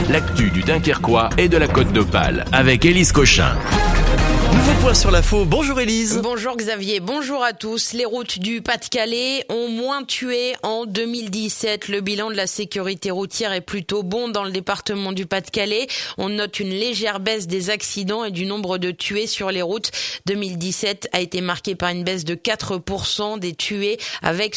l'actu du Dunkerquois et de la Côte d'Opale avec Élise Cochin. Nouveau point sur l'info. Bonjour Élise. Bonjour Xavier, bonjour à tous. Les routes du Pas-de-Calais ont moins tué en 2017. Le bilan de la sécurité routière est plutôt bon dans le département du Pas-de-Calais. On note une légère baisse des accidents et du nombre de tués sur les routes. 2017 a été marqué par une baisse de 4% des tués avec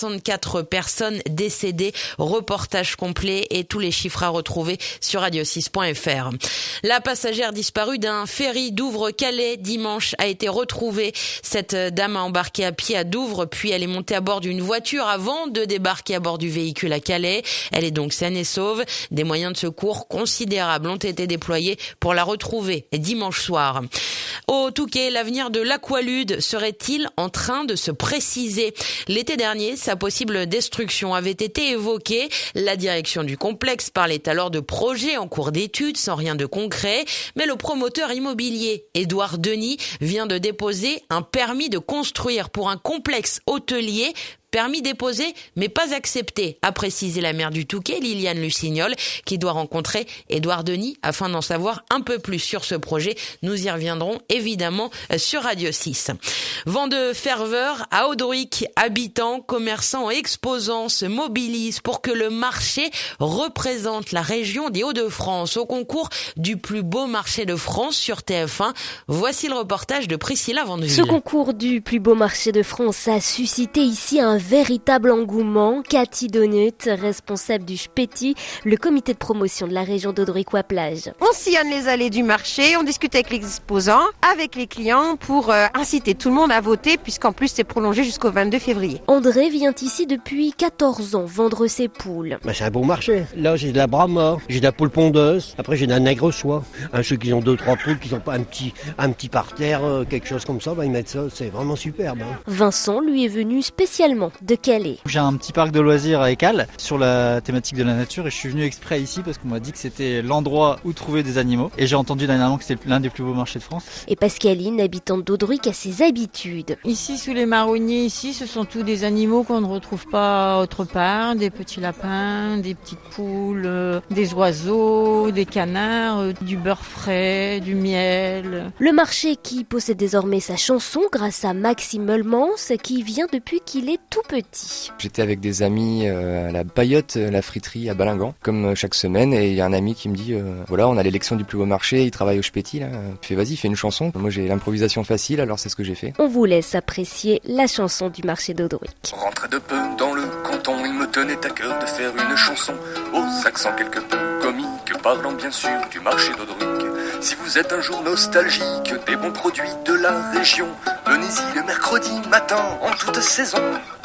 64 personnes décédées. Reportage complet et tous les chiffres à retrouver sur radio6.fr. La passagère disparue d'un ferry Douvres-Calais dimanche a été retrouvée. Cette dame a embarqué à pied à Douvres, puis elle est montée à bord d'une voiture avant de débarquer à bord du véhicule à Calais. Elle est donc saine et sauve. Des moyens de secours considérables ont été déployés pour la retrouver dimanche soir. Au Touquet, l'avenir de l'Aqualude serait-il en train de se préciser? L'été dernier, sa possible destruction avait été évoquée. La direction du complexe parlait alors de projets en cours d'étude sans rien de concret. Mais le promoteur immobilier, Édouard Denis, vient de déposer un permis de construire pour un complexe hôtelier. Permis déposé, mais pas accepté, a précisé la maire du Touquet, Liliane Lucignol, qui doit rencontrer Édouard Denis afin d'en savoir un peu plus sur ce projet. Nous y reviendrons évidemment sur Radio 6. Vent de ferveur à Audruic. Habitants, commerçants et exposants se mobilisent pour que le marché représente la région des Hauts-de-France au concours du plus beau marché de France sur TF1. Voici le reportage de Priscilla Vandeville. Ce concours du plus beau marché de France a suscité ici un véritable engouement. Cathy Donut, responsable du Spéti, le comité de promotion de la région d'Audruic-Plage. On sillonne les allées du marché, on discute avec les exposants, avec les clients pour inciter tout le monde à voter puisqu'en plus c'est prolongé jusqu'au 22 février. André vient ici depuis 14 ans vendre ses poules. C'est un bon marché. Là j'ai de la brahma, j'ai de la poule pondeuse, après j'ai de la nègre soie. Ceux qui ont 2-3 poules, qui n'ont pas un petit parterre, quelque chose comme ça, ils mettent ça, c'est vraiment superbe. Vincent lui est venu spécialement de Calais. J'ai un petit parc de loisirs à Écalles sur la thématique de la nature et je suis venu exprès ici parce qu'on m'a dit que c'était l'endroit où trouver des animaux et j'ai entendu dernièrement que c'était l'un des plus beaux marchés de France. Et Pascaline, habitante d'Audruic, a ses habitudes. Ici sous les marronniers, ce sont tous des animaux qu'on ne retrouve pas autre part, des petits lapins, des petites poules, des oiseaux, des canards, du beurre frais, du miel. Le marché qui possède désormais sa chanson grâce à Maxime Meulemans qui vient depuis qu'il est tout petit. J'étais avec des amis à la Paillotte, la friterie à Balingan, comme chaque semaine, et il y a un ami qui me dit voilà, on a l'élection du plus beau marché, il travaille au Spéti là. Il fait vas-y, fais une chanson. Moi j'ai l'improvisation facile, alors c'est ce que j'ai fait. On vous laisse apprécier la chanson du marché d'Audruic. Rentrer de peu dans le canton, il me tenait à cœur de faire une chanson aux accents quelque peu comiques, parlant bien sûr du marché d'Audruic. Si vous êtes un jour nostalgique des bons produits de la région, venez-y le mercredi matin en toute saison.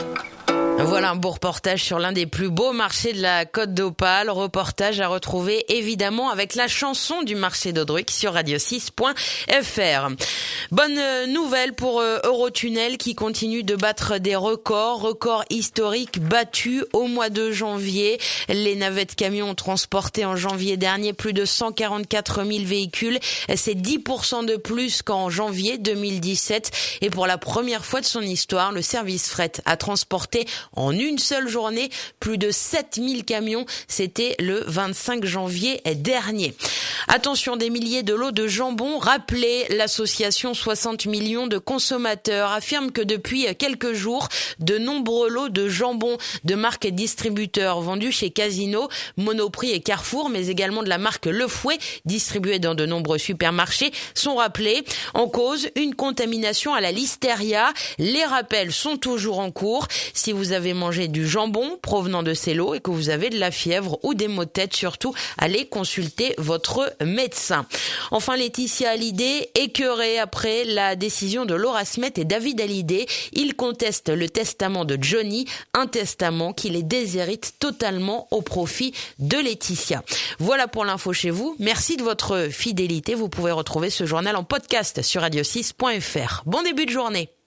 Voilà un beau reportage sur l'un des plus beaux marchés de la Côte d'Opale. Reportage à retrouver évidemment avec la chanson du marché d'Audruic sur radio6.fr. Bonne nouvelle pour Eurotunnel qui continue de battre des records historiques battus au mois de janvier. Les navettes camions ont transporté en janvier dernier plus de 144 000 véhicules. C'est 10% de plus qu'en janvier 2017. Et pour la première fois de son histoire, le service fret a transporté en une seule journée plus de 7000 camions. C'était le 25 janvier dernier. Attention, des milliers de lots de jambon rappelés. L'association 60 millions de consommateurs affirme que depuis quelques jours, de nombreux lots de jambon de marques et distributeurs vendus chez Casino, Monoprix et Carrefour, mais également de la marque Le Fouet, distribuée dans de nombreux supermarchés, sont rappelés. En cause, une contamination à la listeria. Les rappels sont toujours en cours. Si vous avez mangé du jambon provenant de ces lots et que vous avez de la fièvre ou des maux de tête, surtout, allez consulter votre médecin. Enfin, Laetitia Hallyday, écœurée après la décision de Laura Smet et David Hallyday. Ils contestent le testament de Johnny, un testament qui les déshérite totalement au profit de Laetitia. Voilà pour l'info chez vous. Merci de votre fidélité. Vous pouvez retrouver ce journal en podcast sur radio6.fr. Bon début de journée.